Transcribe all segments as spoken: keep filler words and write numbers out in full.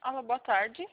Alô, boa tarde.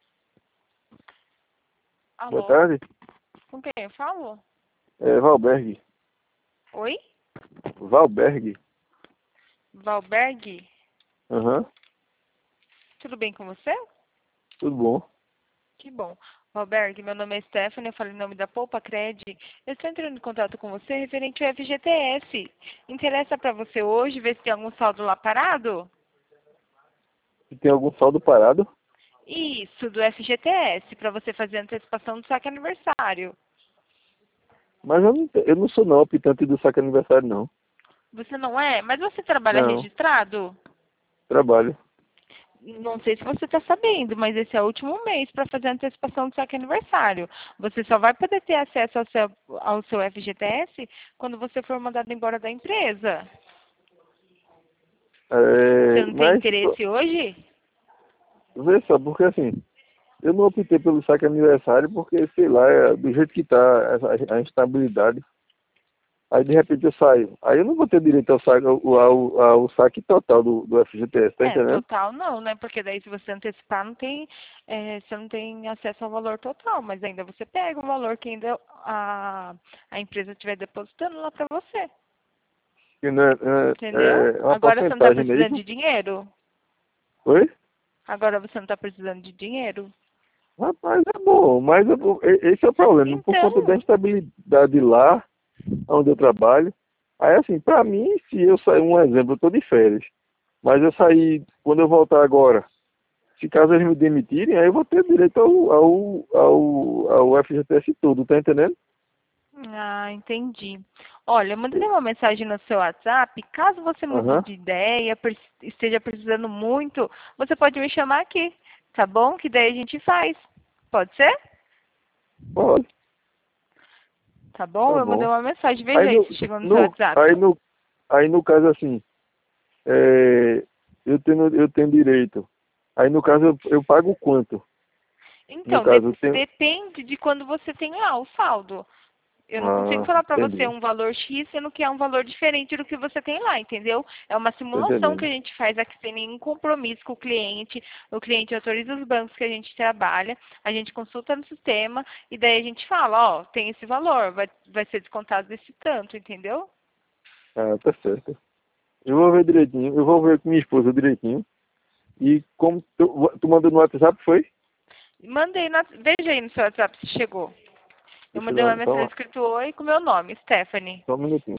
Boa Alô, tarde. com quem eu falo? É Valberg. Oi? Valberg. Valberg? Aham. Tudo bem com você? Tudo bom. Que bom. Valberg, meu nome é Stephanie, eu falo em nome da Poupa Cred. Eu estou entrando em contato com você referente ao F G T S. Interessa para você hoje ver se tem algum saldo lá parado? Se tem algum saldo parado? Isso, do F G T S, para você fazer a antecipação do saque aniversário. Mas eu não, te- eu não sou não optante do saque aniversário, não. Você não é? Mas você trabalha Não. registrado? Trabalho. Não sei se você está sabendo, mas esse é o último mês para fazer a antecipação do saque aniversário. Você só vai poder ter acesso ao seu, ao seu F G T S quando você for mandado embora da empresa. Você É, não tem mas, interesse hoje? vê só, porque assim, eu não optei pelo saque aniversário porque, sei lá, é do jeito que tá essa, a instabilidade. Aí de repente eu saio. Aí eu não vou ter direito ao saque, ao, ao, ao saque total do, do F G T S, tá É, entendendo? total não, né? Porque daí se você antecipar, não tem, é, você não tem acesso ao valor total, mas ainda você pega o valor que ainda a, a empresa estiver depositando lá para você. Que não é, Entendeu? é, é uma Agora você não está porcentagem, não é precisando isso? de dinheiro? Oi? Agora você não está precisando de dinheiro? Rapaz, é bom, mas eu- e- esse é o problema. Por conta da Então, instabilidade lá, onde eu trabalho. Aí, assim, pra mim, se eu sair, um exemplo, eu tô de férias, mas eu sair, quando eu voltar agora, se caso eles me demitirem, aí eu vou ter direito ao, ao, ao, ao F G T S todo, tá entendendo? ah, entendi. Olha, eu mandei uma mensagem no seu WhatsApp. Caso você mude Aham, de ideia, pre- esteja precisando muito, você pode me chamar aqui, tá bom? Que daí a gente faz. Pode ser? pode, Tá bom? tá Eu mandei bom. uma mensagem. Aí Veja aí no, se chegou no seu no, aí WhatsApp. no, aí no caso assim, é, eu tenho, eu tenho direito. Aí no caso eu, eu pago quanto? No Então, de- caso eu tenho. depende de quando você tem lá o saldo. Eu não consigo Ah, falar para você entendi. um valor X, sendo que é um valor diferente do que você tem lá, entendeu? É uma Tô simulação que a entendendo. gente faz aqui sem nenhum compromisso com o cliente. O cliente autoriza os bancos que a gente trabalha, a gente consulta no sistema e daí a gente fala, ó, tem esse valor, vai, vai ser descontado desse tanto, entendeu? Ah, tá certo. Eu vou ver direitinho. Eu vou ver com minha esposa direitinho. E como tu, tu mandou no WhatsApp, foi? Mandei, na, veja aí no seu WhatsApp se chegou. Eu Deixa eu mandei uma dar mensagem só, escrito oi com meu nome, Stephanie. só um minutinho.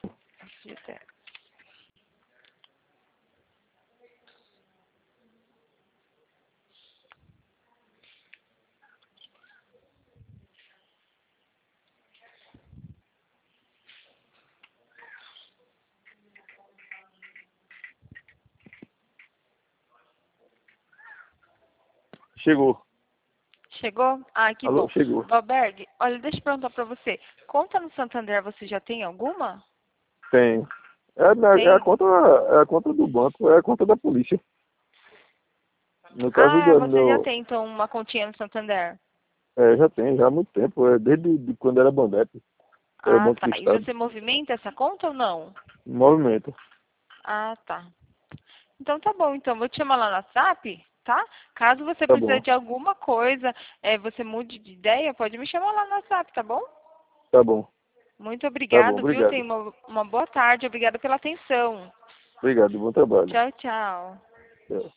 Chegou. Chegou? Ah, que Alô? bom. Chegou. Valberg, olha, deixa eu perguntar para você. Conta no Santander você já tem alguma? Tem. É, na- é a Tem? conta, é a conta do banco, é a conta da polícia. No caso Ah, do você já no, tem então uma continha no Santander. é, já tem, já há muito tempo. É desde de quando era Bandep, era Ah, Banco tá. do E Estado. você movimenta essa conta ou não? Movimento. Ah, tá. Então tá bom, então vou te chamar lá no WhatsApp, tá? Caso você Tá precise bom. de alguma coisa, é, você mude de ideia, pode me chamar lá no WhatsApp, tá bom? Tá bom. Muito Tá bom. obrigado, viu? Obrigado. Tenha uma, uma boa tarde. Obrigada pela atenção. Obrigado. Bom trabalho. Tchau, tchau. Tchau.